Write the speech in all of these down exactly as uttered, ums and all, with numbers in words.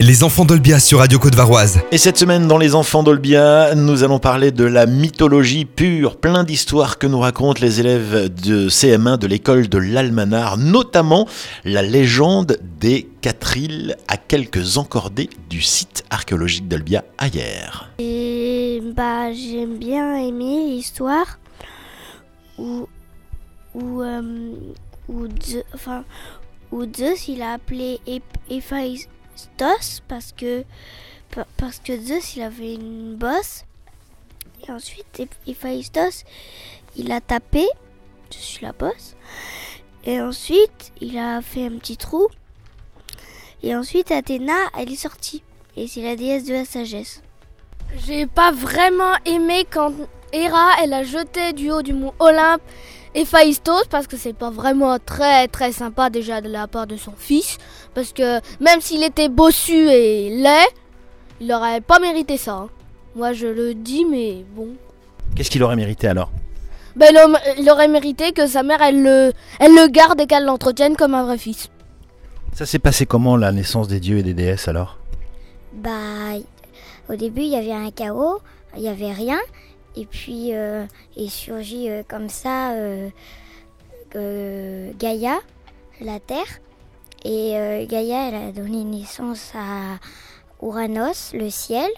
Les enfants d'Olbia sur Radio Côte-Varoise. Et cette semaine dans Les enfants d'Olbia, nous allons parler de la mythologie pure, plein d'histoires que nous racontent les élèves de C M un de l'école de l'Almanar, notamment la légende des quatre îles à quelques encordées du site archéologique d'Olbia à Hyères. Et bah j'aime bien aimer l'histoire où où euh, où, Zeus, enfin, où Zeus il a appelé Héphaïstos parce que parce que Zeus il avait une bosse et ensuite Héphaïstos il a tapé dessus la bosse et ensuite il a fait un petit trou et ensuite Athéna elle est sortie et c'est la déesse de la sagesse. J'ai pas vraiment aimé quand Héra elle a jeté du haut du mont Olympe Héphaïstos parce que c'est pas vraiment très très sympa déjà de la part de son fils, parce que même s'il était bossu et laid, il aurait pas mérité ça. Hein. Moi je le dis, mais bon. Qu'est-ce qu'il aurait mérité alors ? Ben il aurait mérité que sa mère elle le, elle le garde et qu'elle l'entretienne comme un vrai fils. Ça s'est passé comment la naissance des dieux et des déesses alors ? Bah au début il y avait un chaos, il y avait rien. Et puis euh, est surgit euh, comme ça euh, euh, Gaïa, la Terre. Et euh, Gaïa, elle a donné naissance à Ouranos, le ciel.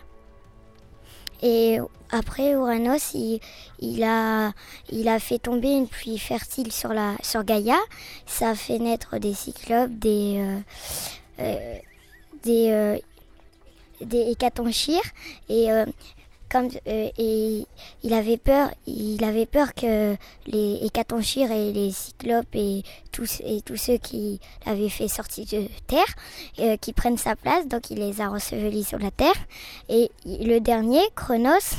Et après Ouranos, il, il, a, il a fait tomber une pluie fertile sur, la, sur Gaïa. Ça a fait naître des cyclopes, des, euh, euh, des, euh, des hécatonchires. Et euh, Comme, euh, et il avait peur, il avait peur que les hécatonchires et les cyclopes et tous, et tous ceux qui l'avaient fait sortir de terre, euh, qui prennent sa place, donc il les a ensevelis sur la terre. Et le dernier, Cronos,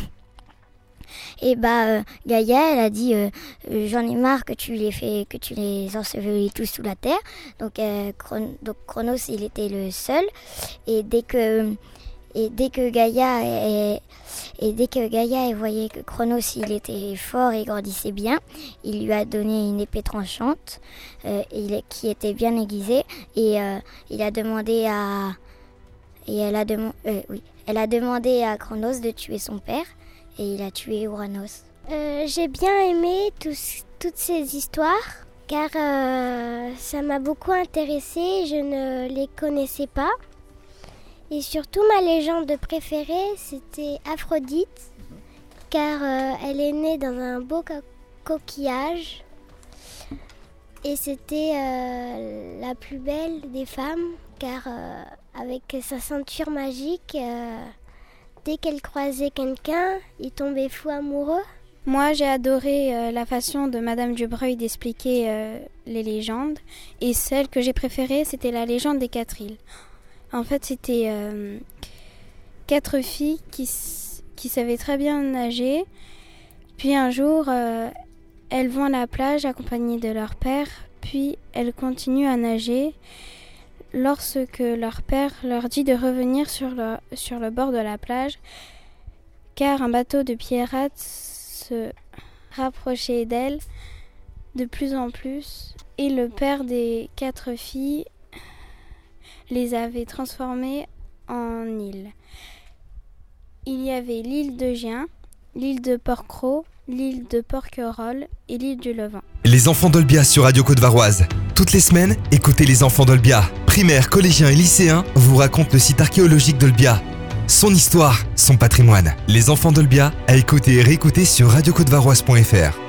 et bah euh, Gaïa, elle a dit euh, j'en ai marre que tu les fais, que tu les ensevelis tous sous la terre. Donc, euh, Chron- donc Cronos, il était le seul. Et dès que Et dès que Gaïa est, et dès que Gaïa voyait que Cronos il était fort et grandissait bien, il lui a donné une épée tranchante euh, il, qui était bien aiguisée et euh, il a demandé à et elle a dem- euh, oui, elle a demandé à Cronos de tuer son père et il a tué Ouranos. Euh, j'ai bien aimé tous, toutes ces histoires car euh, ça m'a beaucoup intéressée, je ne les connaissais pas. Et surtout, ma légende préférée, c'était Aphrodite, car euh, elle est née dans un beau co- coquillage. Et c'était euh, la plus belle des femmes, car euh, avec sa ceinture magique, euh, dès qu'elle croisait quelqu'un, il tombait fou amoureux. Moi, j'ai adoré euh, la façon de Madame Dubreuil d'expliquer euh, les légendes. Et celle que j'ai préférée, c'était la légende des quatre îles. En fait, c'était euh, quatre filles qui, qui savaient très bien nager. Puis un jour, euh, elles vont à la plage accompagnées de leur père. Puis elles continuent à nager lorsque leur père leur dit de revenir sur le, sur le bord de la plage, car un bateau de pirates se rapprochait d'elles de plus en plus. Et le père des quatre filles les avait transformés en îles. Il y avait l'île de Gien, l'île de Porquerolles, l'île de Porquerolles et l'île du Levant. Les enfants d'Olbia sur Radio Côte-Varoise. Toutes les semaines, écoutez les enfants d'Olbia. Primaires, collégiens et lycéens vous racontent le site archéologique d'Olbia. Son histoire, son patrimoine. Les enfants d'Olbia à écouter et réécouter sur radio côte varoise point f r.